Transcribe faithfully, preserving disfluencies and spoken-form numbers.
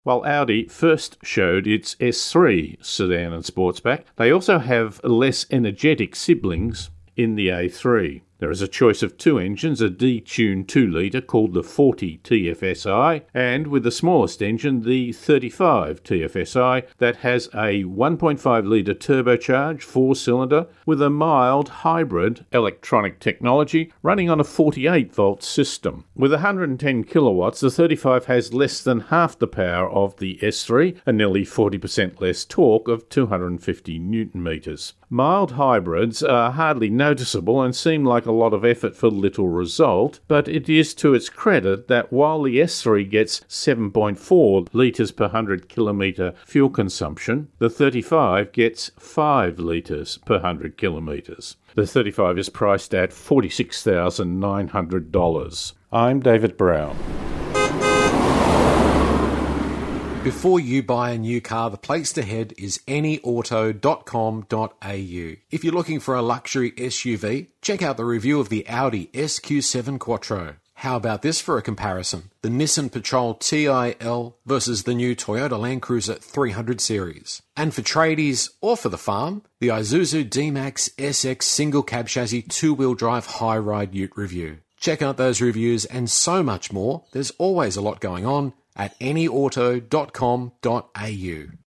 While Audi first showed its S three sedan and sportsback, they also have less energetic siblings in the A three. There is a choice of two engines, a detuned two litre called the forty T F S I, and with the smallest engine, the thirty-five T F S I, that has a one point five litre turbocharged four-cylinder with a mild hybrid electronic technology running on a forty-eight volt system. With one hundred ten kilowatts, the thirty-five has less than half the power of the S three and nearly forty percent less torque of two hundred fifty newton metres. Mild hybrids are hardly noticeable and seem like a lot of effort for little result, but it is to its credit that while the S three gets seven point four litres per one hundred kilometre fuel consumption, the thirty-five gets five litres per one hundred kilometres. The thirty-five is priced at forty-six thousand nine hundred dollars. I'm David Brown. Before you buy a new car, the place to head is any auto dot com dot a u. If you're looking for a luxury S U V, check out the review of the Audi S Q seven Quattro. How about this for a comparison? The Nissan Patrol T I L versus the new Toyota Land Cruiser three hundred series. And for tradies or for the farm, the Isuzu D-Max S X single cab chassis two-wheel drive high-ride ute review. Check out those reviews and so much more. There's always a lot going on at any auto dot com dot a u.